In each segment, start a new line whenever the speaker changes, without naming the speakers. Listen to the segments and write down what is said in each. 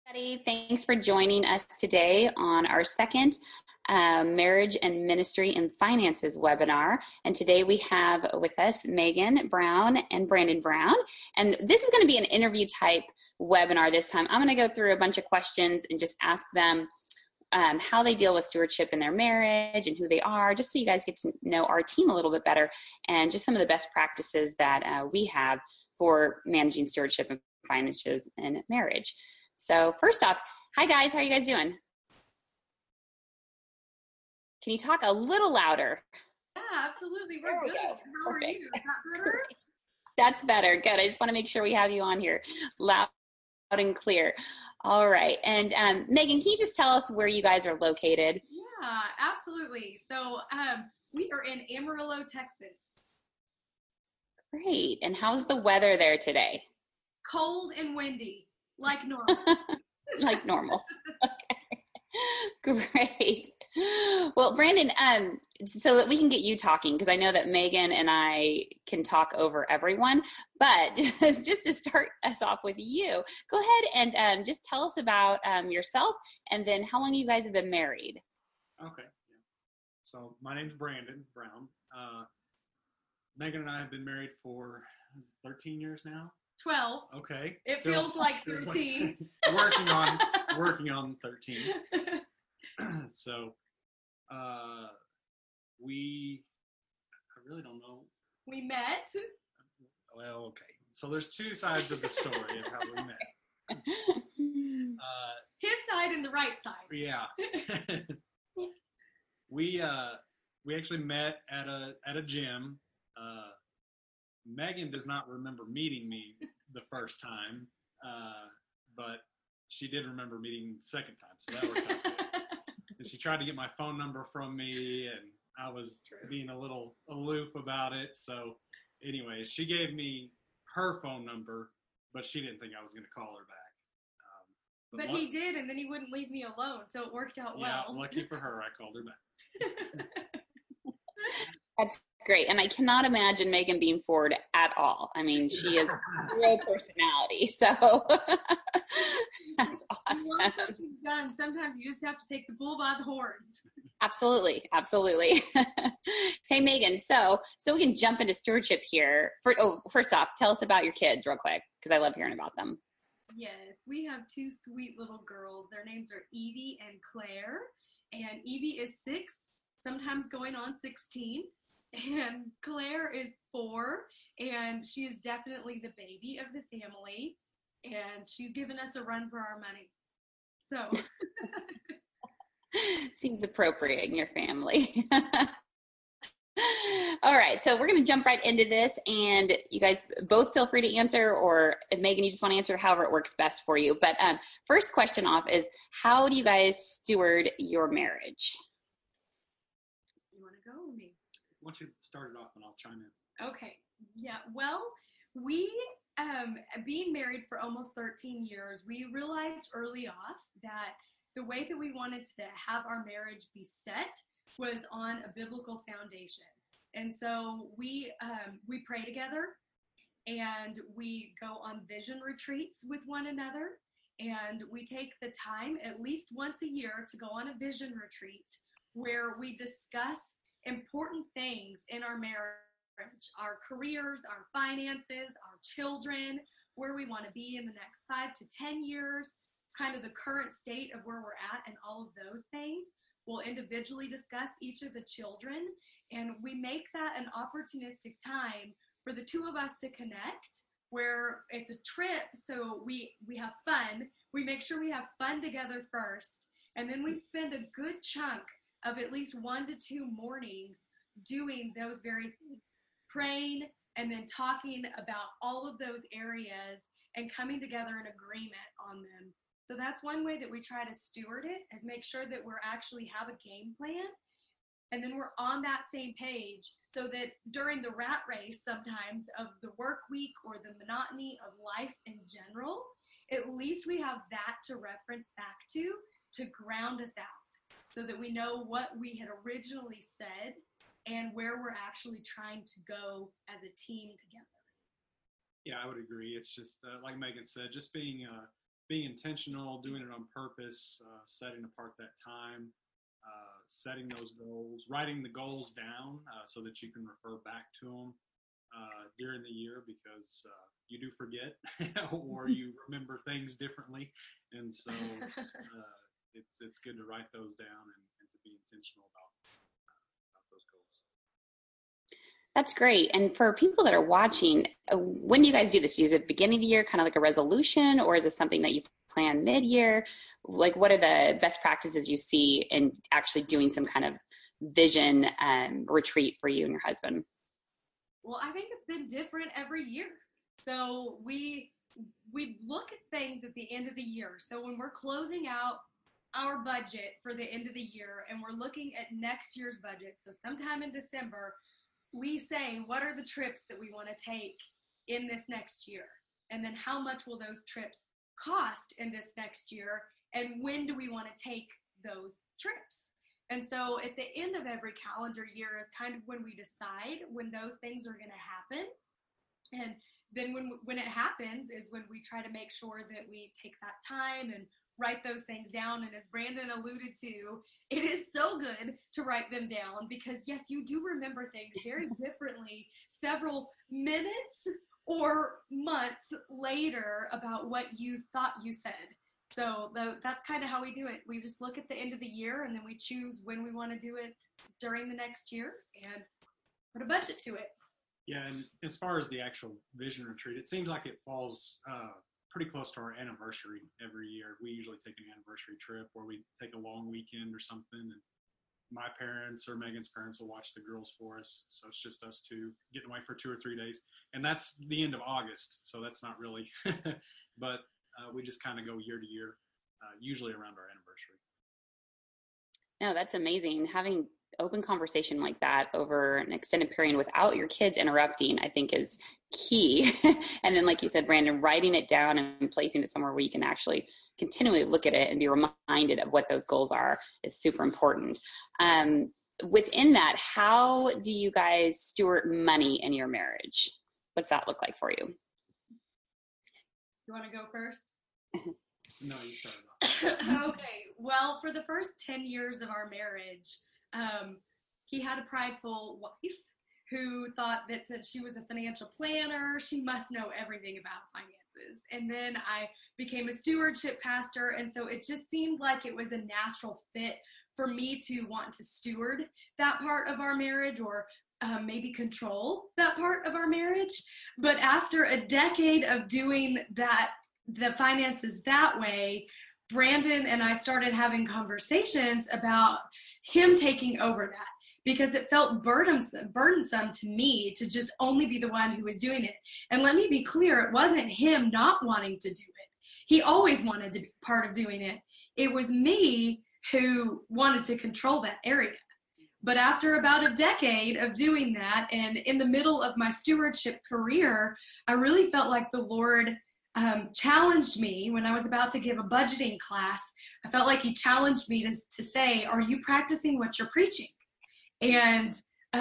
Everybody. Thanks for joining us today on our second Marriage and Ministry and Finances webinar. And today we have with us Megan Brown and Brandon Brown. And this is going to be an interview type webinar this time. I'm going to go through a bunch of questions and just ask them how they deal with stewardship in their marriage and who they are, just so you guys get to know our team a little bit better and just some of the best practices that we have for managing stewardship and finances in marriage. So first off, hi guys, how are you guys doing? Can you talk a little louder?
Yeah, absolutely. We're good. How are you? Is that better?
That's better. Good. I just want to make sure we have you on here loud and clear. All right. And Megan, can you just tell us where you guys are located?
Yeah, absolutely. So we are in Amarillo, Texas.
Great. And how's the weather there today?
Cold and windy, like normal.
Like normal. Okay. Great. Well, Brandon, so that we can get you talking, because I know that Megan and I can talk over everyone, but just to start us off with you, go ahead and just tell us about yourself and then how long you guys have been married.
Okay. Yeah. So my name's Brandon Brown. Megan and I have been married for 13 years now.
12.
Okay.
It feels like 13.
Working on 13. So, I really don't know.
We met.
Well, okay. So there's two sides of the story of how we met.
His side and the right side.
Yeah. We actually met at a gym. Megan does not remember meeting me the first time, but she did remember meeting the second time, so that worked out good. And she tried to get my phone number from me, and I was being a little aloof about it. So anyway, she gave me her phone number, but she didn't think I was going to call her back.
But he did, and then he wouldn't leave me alone, so it worked out well.
Yeah, lucky for her, I called her back.
That's great. And I cannot imagine Megan being forward at all. I mean, she is zero personality. So that's awesome.
Once something's done, sometimes you just have to take the bull by the horns.
Absolutely. Absolutely. Hey, Megan, so we can jump into stewardship here. First off, tell us about your kids real quick, because I love hearing about them.
Yes, we have two sweet little girls. Their names are Evie and Claire. And Evie is 6, sometimes going on 16. And Claire is 4, and she is definitely the baby of the family. And she's given us a run for our money. So.
Seems appropriate in your family. All right, so we're going to jump right into this, and you guys both feel free to answer, or if Megan, you just want to answer, however it works best for you. But first question off is, how do you guys steward your marriage?
You want to go with me?
Why don't you start it off and I'll chime in.
Okay. Yeah. Well, we, being married for almost 13 years, we realized early off that the way that we wanted to have our marriage be set was on a biblical foundation. And so we pray together, and we go on vision retreats with one another, and we take the time at least once a year to go on a vision retreat where we discuss important things in our marriage, our careers, our finances, our children, where we want to be in the next 5 to 10 years, kind of the current state of where we're at, and all of those things. We'll individually discuss each of the children, and we make that an opportunistic time for the two of us to connect, where it's a trip, so we have fun. We make sure we have fun together first, and then we spend a good chunk of at least 1 to 2 mornings doing those very things, praying and then talking about all of those areas and coming together in agreement on them. So that's one way that we try to steward it, is make sure that we're actually have a game plan, and then we're on that same page, so that during the rat race sometimes of the work week or the monotony of life in general, at least we have that to reference back to ground us out, so that we know what we had originally said and where we're actually trying to go as a team together.
Yeah, I would agree. It's just like Megan said, just being being intentional, doing it on purpose, setting apart that time, setting those goals, writing the goals down so that you can refer back to them during the year, because you do forget or you remember things differently. And so it's good to write those down and to be intentional about those goals.
That's great. And for people that are watching, when do you guys do this? Do you do it at the beginning of the year, kind of like a resolution, or is this something that you plan mid-year? Like, what are the best practices you see in actually doing some kind of vision retreat for you and your husband?
Well, I think it's been different every year. So we look at things at the end of the year. So when we're closing out our budget for the end of the year and we're looking at next year's budget, so sometime in December, we say, what are the trips that we want to take in this next year? And then how much will those trips cost in this next year? And when do we want to take those trips? And so at the end of every calendar year is kind of when we decide when those things are going to happen. And then when it happens is when we try to make sure that we take that time and write those things down. And as Brandon alluded to, it is so good to write them down, because yes, you do remember things very differently several minutes or months later about what you thought you said. So that's kind of how we do it. We just look at the end of the year and then we choose when we want to do it during the next year and put a budget to it.
Yeah, and as far as the actual vision retreat, it seems like it falls pretty close to our anniversary every year. We usually take an anniversary trip where we take a long weekend or something, and my parents or Megan's parents will watch the girls for us. So it's just us two getting away for 2 or 3 days. And that's the end of August, so that's not really, but we just kind of go year to year, usually around our anniversary.
No, that's amazing. Having open conversation like that over an extended period without your kids interrupting, I think is key. And then, like you said, Brandon, writing it down and placing it somewhere where you can actually continually look at it and be reminded of what those goals are is super important. Within that, how do you guys steward money in your marriage? What's that look like for you?
You want to go first?
No, you started off.
Okay. Well, for the first 10 years of our marriage, he had a prideful wife who thought that since she was a financial planner, she must know everything about finances. And then I became a stewardship pastor, and so it just seemed like it was a natural fit for me to want to steward that part of our marriage, or maybe control that part of our marriage. But after a decade of doing that, the finances that way, Brandon and I started having conversations about him taking over that, because it felt burdensome to me to just only be the one who was doing it. And let me be clear, it wasn't him not wanting to do it. He always wanted to be part of doing it. It was me who wanted to control that area. But after about a decade of doing that, and in the middle of my stewardship career, I really felt like the Lord challenged me when I was about to give a budgeting class. I felt like he challenged me to say, are you practicing what you're preaching? And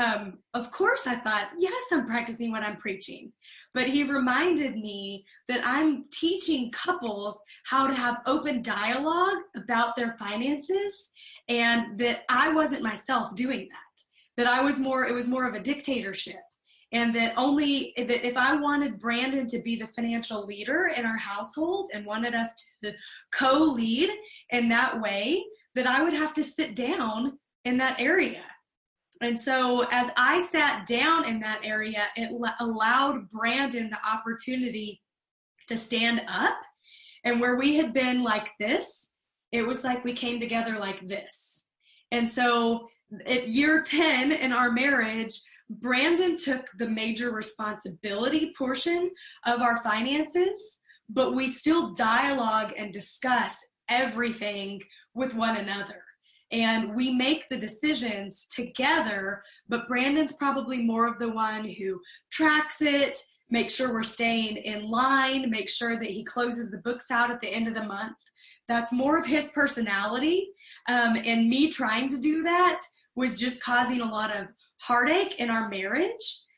of course I thought, yes, I'm practicing what I'm preaching. But he reminded me that I'm teaching couples how to have open dialogue about their finances, and that I wasn't myself doing that it was more of a dictatorship. And that if I wanted Brandon to be the financial leader in our household and wanted us to co-lead in that way, that I would have to sit down in that area. And so as I sat down in that area, it allowed Brandon the opportunity to stand up. And where we had been like this, it was like we came together like this. And so at year 10 in our marriage, Brandon took the major responsibility portion of our finances, but we still dialogue and discuss everything with one another. And we make the decisions together, but Brandon's probably more of the one who tracks it, make sure we're staying in line, make sure that he closes the books out at the end of the month. That's more of his personality. And me trying to do that was just causing a lot of heartache in our marriage.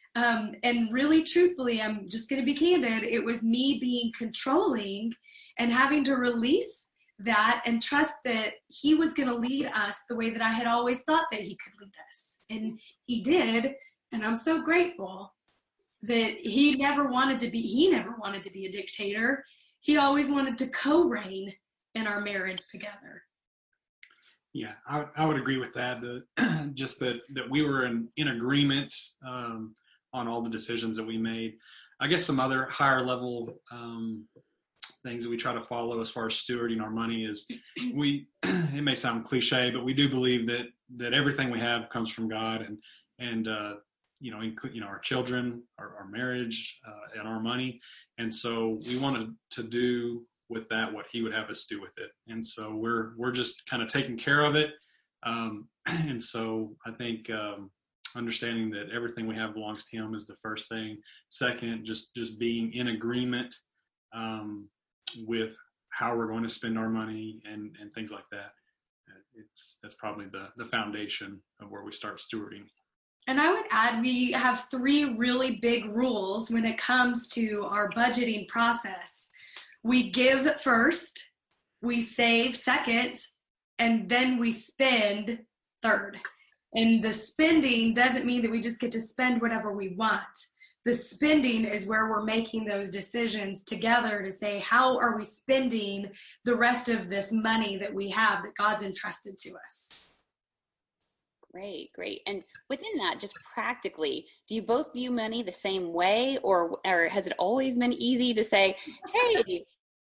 And really, truthfully, I'm just going to be candid. It was me being controlling and having to release that and trust that he was going to lead us the way that I had always thought that he could lead us. And he did. And I'm so grateful that he never wanted to be a dictator. He always wanted to co-reign in our marriage together.
Yeah, I would agree with that. Just that we were in agreement on all the decisions that we made. I guess some other higher level things that we try to follow as far as stewarding our money is it may sound cliche, but we do believe that everything we have comes from God, and our children, our marriage, and our money. And so we wanted to do with that what he would have us do with it. And so we're just kind of taking care of it. And so I think understanding that everything we have belongs to him is the first thing. Second, just being in agreement with how we're going to spend our money and things like that. That's probably the foundation of where we start stewarding.
And I would add, we have 3 really big rules when it comes to our budgeting process. We give first, we save second, and then we spend third. And the spending doesn't mean that we just get to spend whatever we want. The spending is where we're making those decisions together to say, how are we spending the rest of this money that we have that God's entrusted to us?
Great. And within that, just practically, do you both view money the same way, or has it always been easy to say, hey,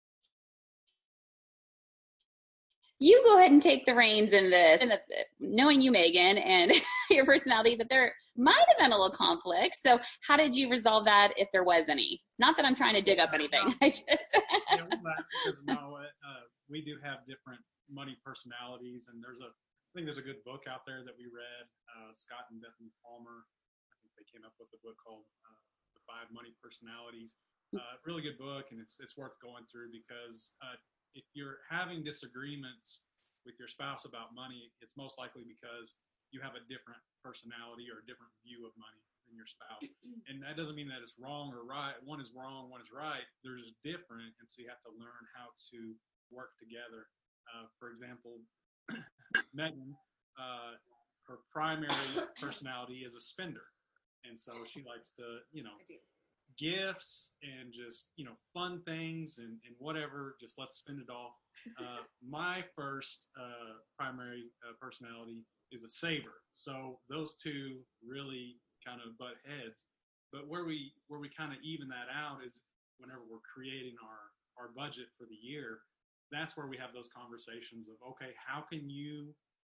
you go ahead and take the reins in this? And knowing you, Megan, and your personality, that there might have been a little conflict. So how did you resolve that, if there was any? Not that I'm trying to dig up anything.
Because we do have different money personalities, and I think there's a good book out there that we read, Scott and Bethany Palmer. I think they came up with a book called The 5 Money Personalities. Really good book, and it's worth going through, because if you're having disagreements with your spouse about money, it's most likely because you have a different personality or a different view of money than your spouse. And that doesn't mean that it's wrong or right. One is wrong, one is right. They're just different, and so you have to learn how to work together. For example, Megan, her primary personality is a spender, and so she likes to, gifts and just fun things and whatever. Just let's spend it all. My first primary personality is a saver, so those two really kind of butt heads. But where we kind of even that out is whenever we're creating our budget for the year. That's where we have those conversations of, okay, how can you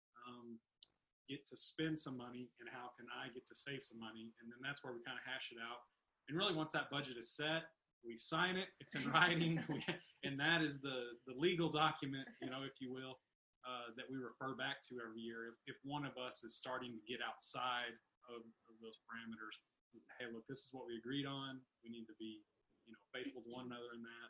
get to spend some money, and how can I get to save some money? And then that's where we kind of hash it out. And really, once that budget is set, we sign it. It's in writing, and that is the legal document, if you will, that we refer back to every year. If one of us is starting to get outside of those parameters, hey, look, this is what we agreed on. We need to be, faithful to one another in that.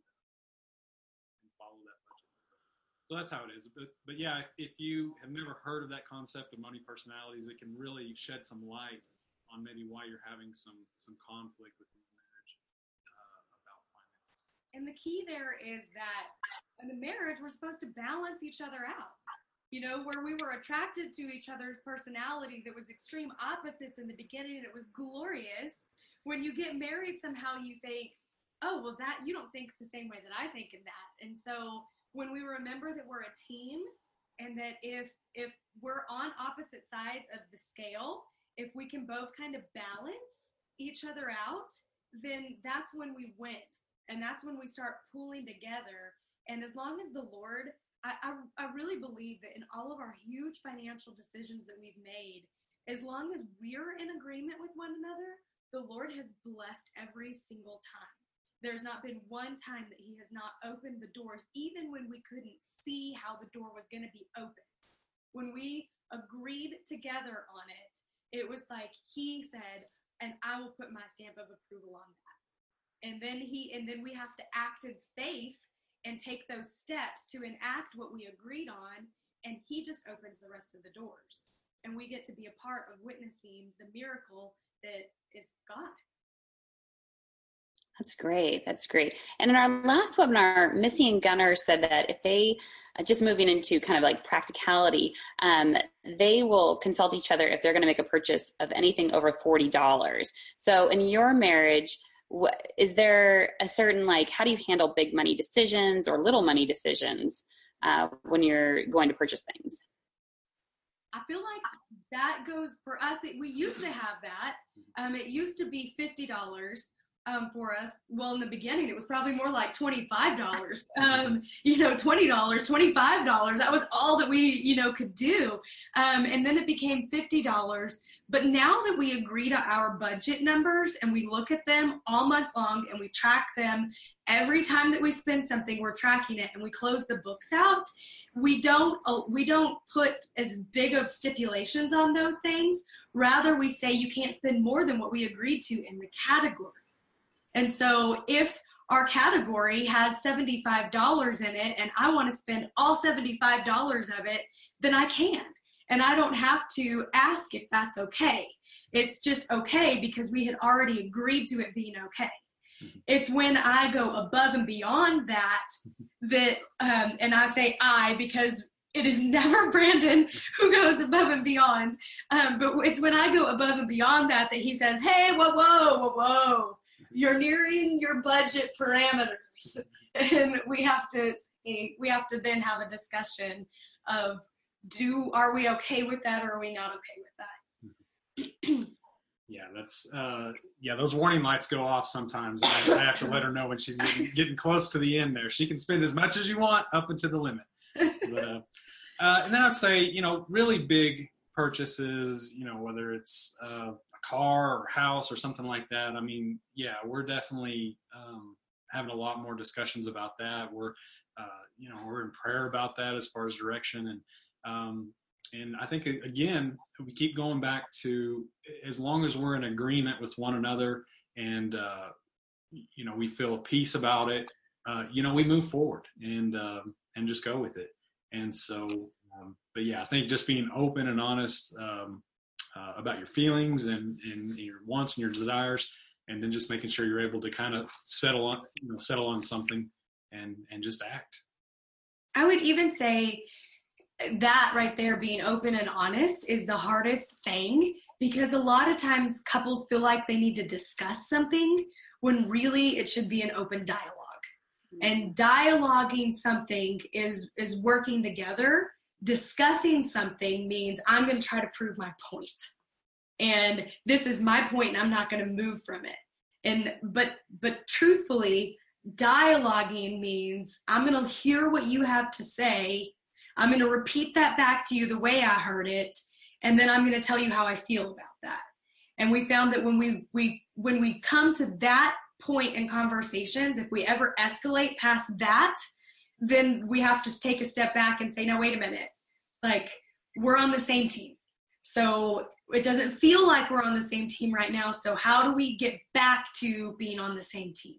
Follow that budget. So that's how it is. But yeah, if you have never heard of that concept of money personalities, it can really shed some light on maybe why you're having some conflict within the marriage about finances.
And the key there is that in the marriage, we're supposed to balance each other out. Where we were attracted to each other's personality that was extreme opposites in the beginning, and it was glorious. When you get married, somehow you think, oh, well, that you don't think the same way that I think in that. And so when we remember that we're a team, and that if we're on opposite sides of the scale, if we can both kind of balance each other out, then that's when we win. And that's when we start pulling together. And as long as the Lord, I really believe that in all of our huge financial decisions that we've made, as long as we're in agreement with one another, the Lord has blessed every single time. There's not been one time that he has not opened the doors, even when we couldn't see how the door was going to be opened. When we agreed together on it, it was like he said, and I will put my stamp of approval on that. And then we have to act in faith and take those steps to enact what we agreed on, and he just opens the rest of the doors. and we get to be a part of witnessing the miracle that is God.
That's great. That's great. And in our last webinar, Missy and Gunnar said that if they, just moving into kind of like practicality, they will consult each other if they're going to make a purchase of anything over $40. So in your marriage, is there a certain, like, how do you handle big money decisions or little money decisions when you're going to purchase things?
I feel like that goes for us. We used to have that. It used to be $50 for us. Well, in the beginning, it was probably more like $25. $20, $25. That was all that we, could do. And then it became $50. But now that we agree to our budget numbers and we look at them all month long and we track them, every time that we spend something, we're tracking it and we close the books out. We don't put as big of stipulations on those things. Rather, we say you can't spend more than what we agreed to in the category. And so if our category has $75 in it and I want to spend all $75 of it, then I can. And I don't have to ask if that's okay. It's just okay because we had already agreed to it being okay. It's when I go above and beyond that, and I say I because it is never Brandon who goes above and beyond. But it's when I go above and beyond that he says, hey, whoa. You're nearing your budget parameters, and we have to then have a discussion of are we okay with that or are we not okay with that?
Yeah, that's those warning lights go off sometimes. I have to let her know when she's getting close to the end there. She can spend as much as you want up until the limit. But and then I'd say, really big purchases, whether it's car or house or something like that. I mean, yeah, we're definitely having a lot more discussions about that. We're in prayer about that as far as direction, and I think again we keep going back to, as long as we're in agreement with one another and we feel peace about it, we move forward and just go with it. And so but yeah, I think just being open and honest about your feelings and your wants and your desires, and then just making sure you're able to kind of settle on something and just act.
I would even say that right there, being open and honest, is the hardest thing, because a lot of times couples feel like they need to discuss something when really it should be an open dialogue. And dialoguing something is working together. Discussing something means I'm going to try to prove my point. And this is my point and I'm not going to move from it. But truthfully, dialoguing means I'm going to hear what you have to say. I'm going to repeat that back to you the way I heard it. And then I'm going to tell you how I feel about that. And we found that when we come to that point in conversations, if we ever escalate past that, then we have to take a step back and say, no, wait a minute. Like, we're on the same team. So it doesn't feel like we're on the same team right now. So how do we get back to being on the same team?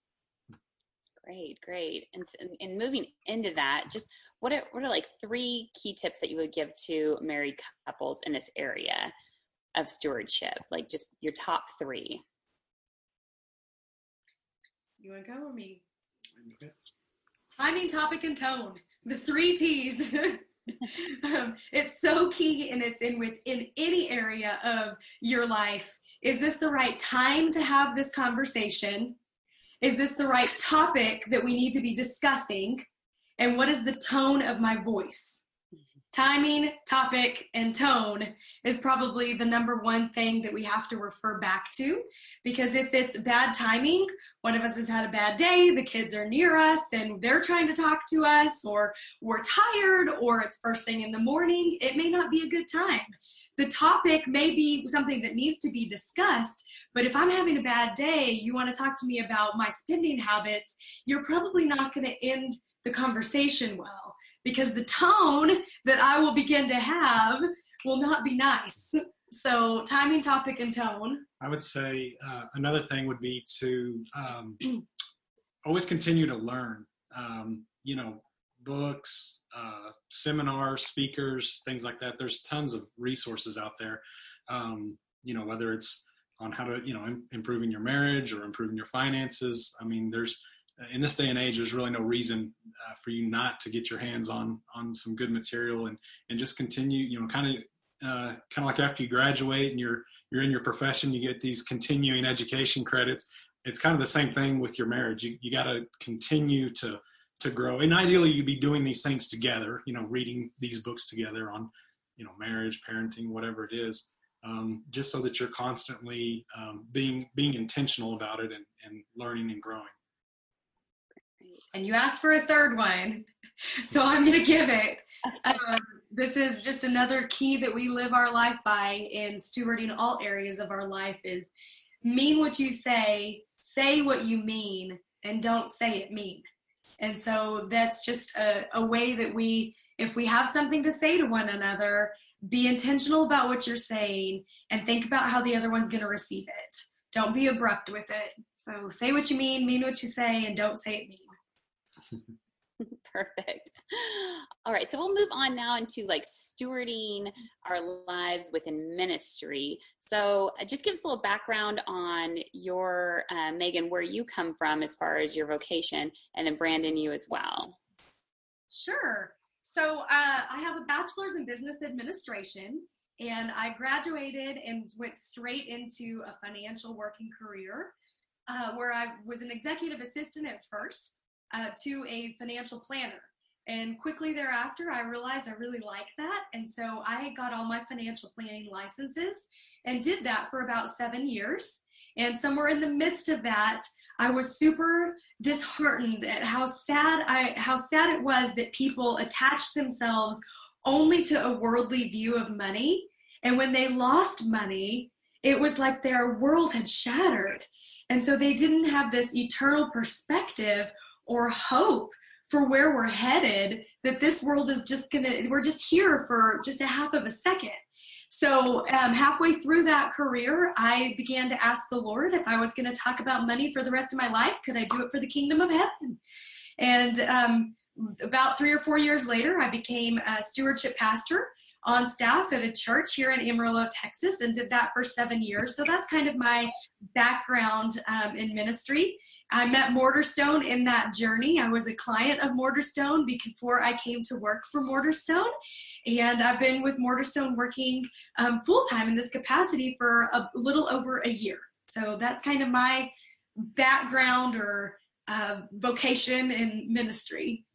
Great. And moving into that, just what are like 3 key tips that you would give to married couples in this area of stewardship? Like, just your top 3.
You want to go or me? Timing, topic, and tone. The 3 T's. It's so key, and it's in any area of your life. Is this the right time to have this conversation? Is this the right topic that we need to be discussing? And what is the tone of my voice? Timing, topic, and tone is probably the number one thing that we have to refer back to, because if it's bad timing, one of us has had a bad day, the kids are near us and they're trying to talk to us, or we're tired, or it's first thing in the morning, it may not be a good time. The topic may be something that needs to be discussed, but if I'm having a bad day, you want to talk to me about my spending habits, you're probably not going to end the conversation well, because the tone that I will begin to have will not be nice. So timing, topic, and tone.
I would say another thing would be to always continue to learn. books, seminars, speakers, things like that. There's tons of resources out there, whether it's on how to, improving your marriage or improving your finances. I mean, there's, in this day and age, there's really no reason for you not to get your hands on some good material and just continue, kind of like after you graduate and you're in your profession, you get these continuing education credits. It's kind of the same thing with your marriage. You got to continue to grow. And ideally you'd be doing these things together, reading these books together on, marriage, parenting, whatever it is, just so that you're constantly being intentional about it and learning and growing.
And you asked for a third one, so I'm going to give it. This is just another key that we live our life by in stewarding all areas of our life is mean what you say what you mean, and don't say it mean. And so that's just a way that if we have something to say to one another, be intentional about what you're saying and think about how the other one's going to receive it. Don't be abrupt with it. So say what you mean what you say, and don't say it mean.
Perfect. All right, so we'll move on now into like stewarding our lives within ministry. So just give us a little background on your, Megan, where you come from as far as your vocation, and then Brandon, you as well.
Sure. So I have a bachelor's in business administration, and I graduated and went straight into a financial working career where I was an executive assistant at first. To a financial planner. And quickly thereafter, I realized I really liked that. And so I got all my financial planning licenses and did that for about 7 years. And somewhere in the midst of that, I was super disheartened at how sad it was that people attached themselves only to a worldly view of money. And when they lost money, it was like their world had shattered. And so they didn't have this eternal perspective or hope for where we're headed, that this world is we're just here for just a half of a second. So halfway through that career, I began to ask the Lord if I was going to talk about money for the rest of my life, could I do it for the kingdom of heaven? And about 3 or 4 years later, I became a stewardship pastor on staff at a church here in Amarillo, Texas, and did that for 7 years. So that's kind of my background in ministry. I met Mortarstone in that journey. I was a client of Mortarstone before I came to work for Mortarstone. And I've been with Mortarstone working full-time in this capacity for a little over a year. So that's kind of my background or vocation in ministry.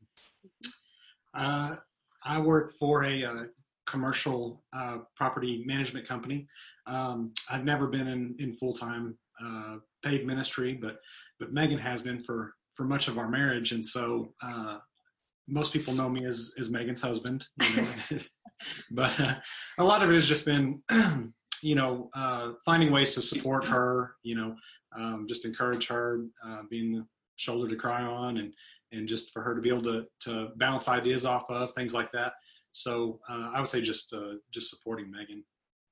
I work for a commercial property management company. I've never been in full-time paid ministry, but Megan has been for much of our marriage. And so most people know me as Megan's husband, but a lot of it has just been, finding ways to support her, just encourage her, being the shoulder to cry on, and just for her to be able to bounce ideas off of, things like that. So I would say just supporting Megan.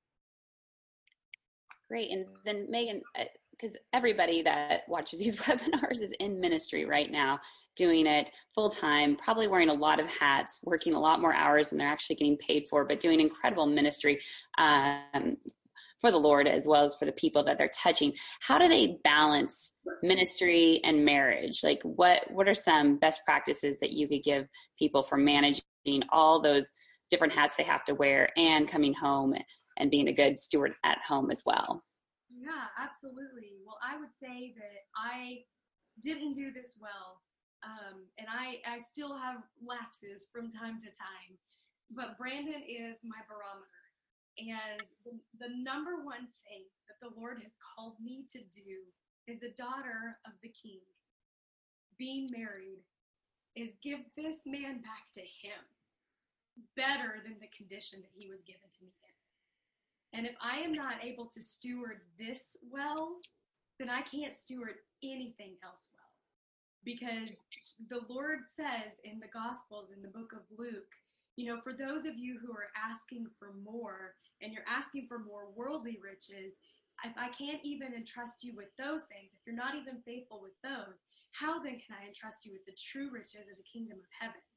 Great. And then Megan, because everybody that watches these webinars is in ministry right now, doing it full time, probably wearing a lot of hats, working a lot more hours than they're actually getting paid for, but doing incredible ministry for the Lord as well as for the people that they're touching. How do they balance ministry and marriage? Like what are some best practices that you could give people for managing all those different hats they have to wear and coming home and being a good steward at home as well?
Yeah, absolutely. Well, I would say that I didn't do this well. And I still have lapses from time to time. But Brandon is my barometer. And the number one thing that the Lord has called me to do as a daughter of the King, being married, is give this man back to him better than the condition that he was given to me in. And if I am not able to steward this well, then I can't steward anything else well. Because the Lord says in the Gospels, in the book of Luke, for those of you who are asking for more, and you're asking for more worldly riches, if I can't even entrust you with those things, if you're not even faithful with those, how then can I entrust you with the true riches of the kingdom of heaven?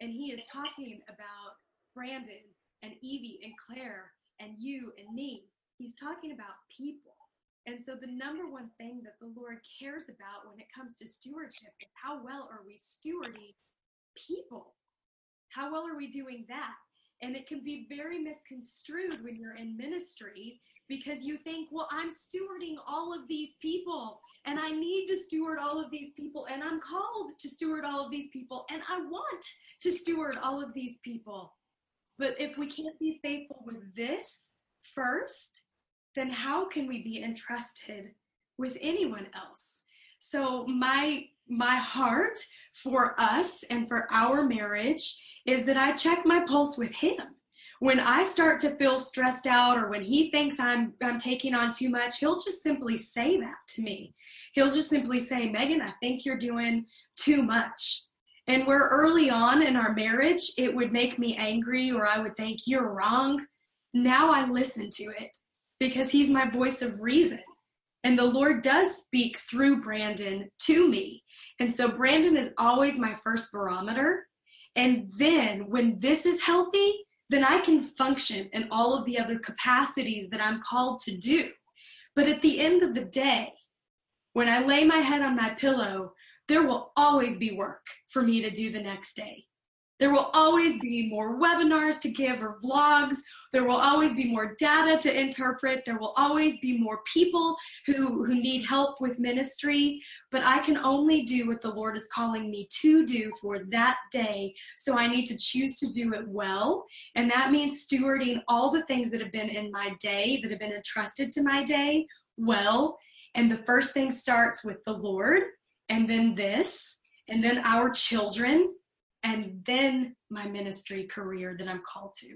And he is talking about Brandon and Evie and Claire and you and me. He's talking about people. And so the number one thing that the Lord cares about when it comes to stewardship is how well are we stewarding people? How well are we doing that? And it can be very misconstrued when you're in ministry because you think, well, I'm stewarding all of these people and I need to steward all of these people and I'm called to steward all of these people and I want to steward all of these people. But if we can't be faithful with this first, then how can we be entrusted with anyone else? So my heart for us and for our marriage is that I check my pulse with him. When I start to feel stressed out or when he thinks I'm taking on too much, he'll just simply say that to me. He'll just simply say, Megan, I think you're doing too much. And where early on in our marriage, it would make me angry or I would think you're wrong. Now I listen to it because he's my voice of reason. And the Lord does speak through Brandon to me. And so Brandon is always my first barometer. And then when this is healthy, then I can function in all of the other capacities that I'm called to do. But at the end of the day, when I lay my head on my pillow, there will always be work for me to do the next day. There will always be more webinars to give or vlogs. There will always be more data to interpret. There will always be more people who need help with ministry. But I can only do what the Lord is calling me to do for that day. So I need to choose to do it well. And that means stewarding all the things that have been in my day, that have been entrusted to my day, well. And the first thing starts with the Lord, and then this, and then our children, and then my ministry career that I'm called to.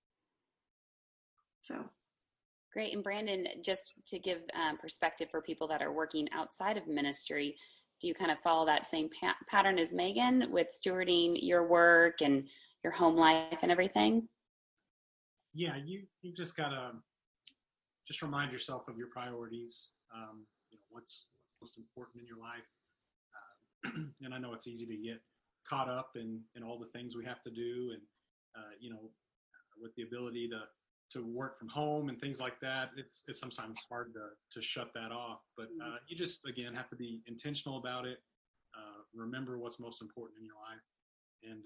So.
Great. And Brandon, just to give perspective for people that are working outside of ministry, do you kind of follow that same pattern as Megan with stewarding your work and your home life and everything?
Yeah, you just gotta just remind yourself of your priorities. What's most important in your life. And I know it's easy to get caught up in all the things we have to do, and with the ability to work from home and things like that, it's sometimes hard to shut that off. But you just, again, have to be intentional about it. Remember what's most important in your life,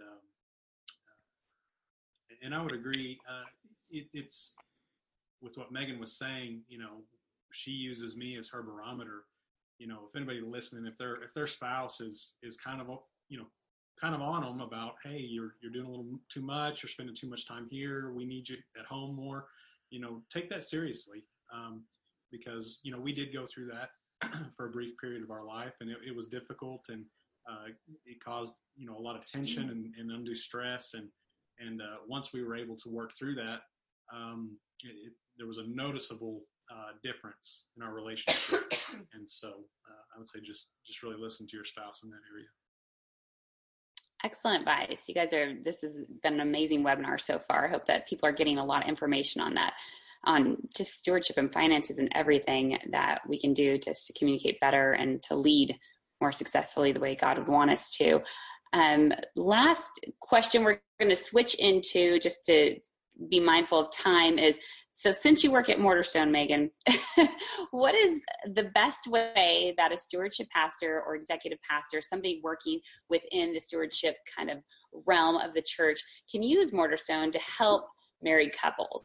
and I would agree. It's with what Megan was saying. She uses me as her barometer. If anybody listening, if their spouse is kind of on them about, hey, you're doing a little too much, you're spending too much time here, we need you at home more, take that seriously, because we did go through that for a brief period of our life, and it was difficult, and it caused a lot of tension and undue stress, and once we were able to work through that, there was a noticeable difference in our relationship. And so I would say just really listen to your spouse in that area.
Excellent advice. This has been an amazing webinar so far. I hope that people are getting a lot of information on that, on just stewardship and finances and everything that we can do to communicate better and to lead more successfully the way God would want us to. Last question we're going to switch into, just to be mindful of time, is, so since you work at Mortarstone, Megan, what is the best way that a stewardship pastor or executive pastor, somebody working within the stewardship kind of realm of the church, can use Mortarstone to help married couples?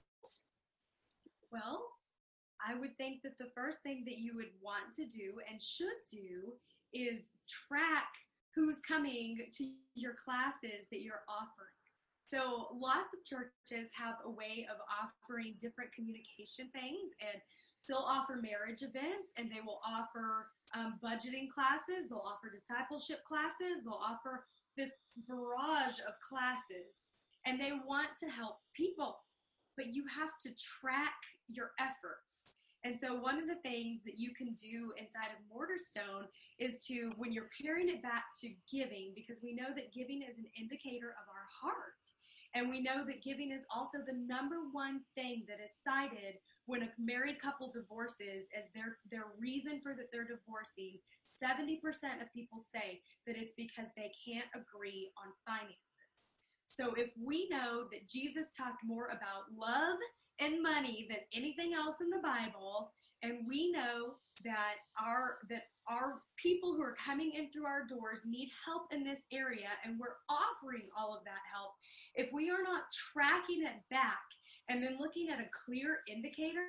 Well, I would think that the first thing that you would want to do and should do is track who's coming to your classes that you're offering. So lots of churches have a way of offering different communication things, and they'll offer marriage events, and they will offer budgeting classes, they'll offer discipleship classes, they'll offer this barrage of classes, and they want to help people, but you have to track your efforts. And so one of the things that you can do inside of Mortarstone is to, when you're pairing it back to giving, because we know that giving is an indicator of our heart. And we know that giving is also the number one thing that is cited when a married couple divorces as their reason for that they're divorcing. 70% of people say that it's because they can't agree on finances. So if we know that Jesus talked more about love and money than anything else in the Bible, and we know that our people who are coming in through our doors need help in this area, and we're offering all of that help, if we are not tracking it back and then looking at a clear indicator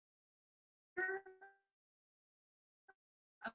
of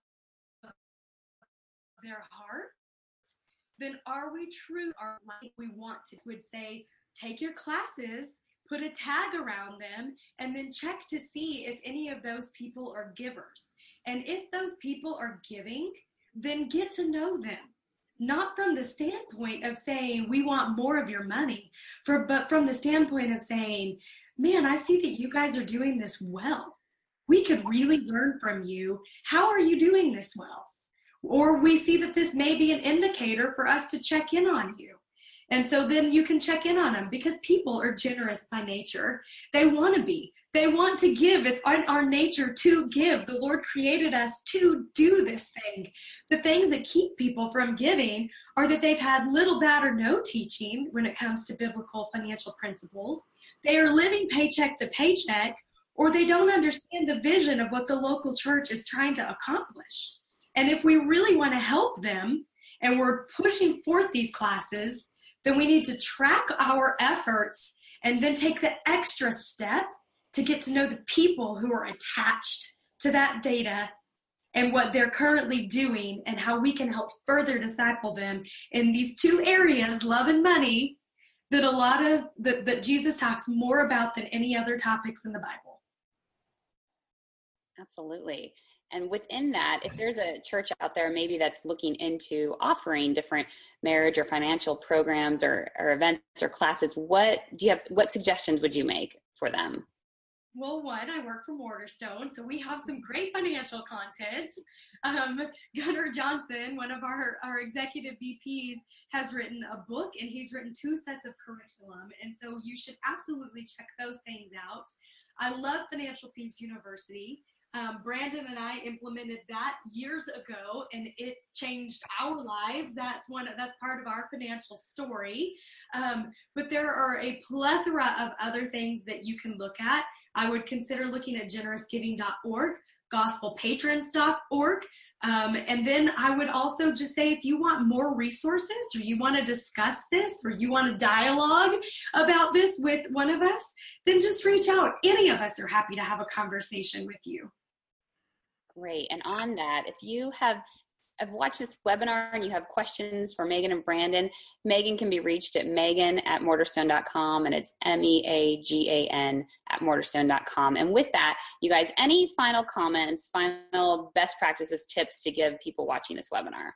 their heart, then are we true? Are like we want to would say, take your classes, put a tag around them, and then check to see if any of those people are givers. And if those people are giving, then get to know them. Not from the standpoint of saying, we want more of your money, but from the standpoint of saying, man, I see that you guys are doing this well. We could really learn from you. How are you doing this well? Or we see that this may be an indicator for us to check in on you. And so then you can check in on them, because people are generous by nature. They want to be. They want to give. It's our nature to give. The Lord created us to do this thing. The things that keep people from giving are that they've had little, bad, or no teaching when it comes to biblical financial principles. They are living paycheck to paycheck, or they don't understand the vision of what the local church is trying to accomplish. And if we really want to help them, and we're pushing forth these classes, then we need to track our efforts and then take the extra step to get to know the people who are attached to that data and what they're currently doing, and how we can help further disciple them in these two areas, love and money, that Jesus talks more about than any other topics in the Bible.
Absolutely. And within that, if there's a church out there maybe that's looking into offering different marriage or financial programs or events or classes, what suggestions would you make for them?
Well, one, I work for Mortarstone, so we have some great financial content. Gunnar Johnson, one of our executive VPs, has written a book, and he's written 2 sets of curriculum. And so you should absolutely check those things out. I love Financial Peace University. Brandon and I implemented that years ago, and it changed our lives. That's part of our financial story. But there are a plethora of other things that you can look at. I would consider looking at generousgiving.org, gospelpatrons.org. And then I would also just say, if you want more resources, or you want to discuss this, or you want to dialogue about this with one of us, then just reach out. Any of us are happy to have a conversation with you.
Great. And on that, if you have watched this webinar and you have questions for Megan and Brandon, Megan can be reached at megan@mortarstone.com, and it's MEAGAN@mortarstone.com. And with that, you guys, any final comments, final best practices, tips to give people watching this webinar?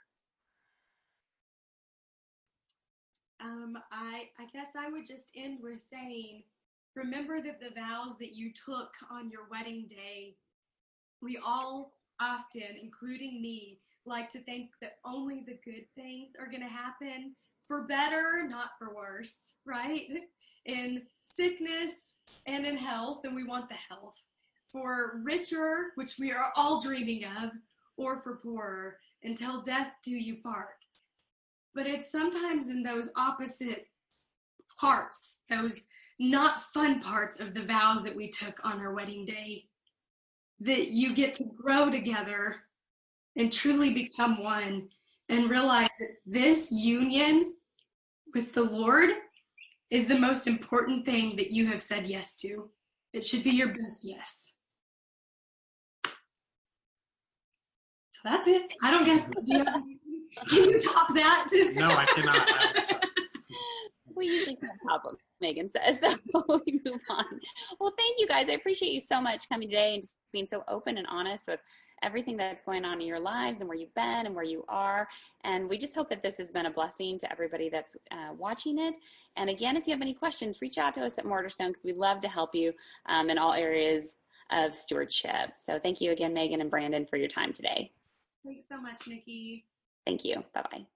I guess I would just end with saying, remember that the vows that you took on your wedding day, we all often, including me, like to think that only the good things are going to happen, for better, not for worse, right? In sickness and in health, and we want the health. For richer, which we are all dreaming of, or for poorer, until death do you part. But it's sometimes in those opposite parts, those not fun parts of the vows that we took on our wedding day, that you get to grow together and truly become one, and realize that this union with the Lord is the most important thing that you have said yes to. It should be your best yes. So that's it. I don't guess. Can you top that?
No, I cannot.
We usually can't top what Megan says, so we move on. Well, thank you guys. I appreciate you so much coming today and just being so open and honest with everything that's going on in your lives and where you've been and where you are. And we just hope that this has been a blessing to everybody that's watching it. And again, if you have any questions, reach out to us at Mortarstone, because we'd love to help you in all areas of stewardship. So thank you again, Megan and Brandon, for your time today.
Thanks so much, Nikki.
Thank you. Bye-bye.